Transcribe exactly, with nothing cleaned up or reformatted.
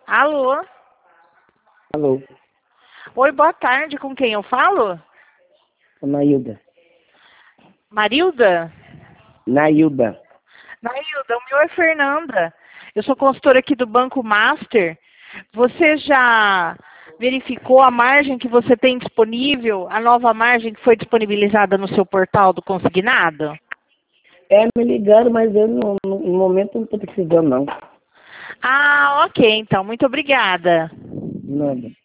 Alô? Alô, Oi, boa tarde. Com quem eu falo? Nailda. Marilda? Nailda. Nailda, o meu é Fernanda. Eu sou consultora aqui do Banco Master. Você já verificou a margem que você tem disponível, a nova margem que foi disponibilizada no seu portal do Consignado? É, me ligaram, mas eu no, no no momento não estou precisando, não. Ah, ok, então. Muito obrigada. Nada.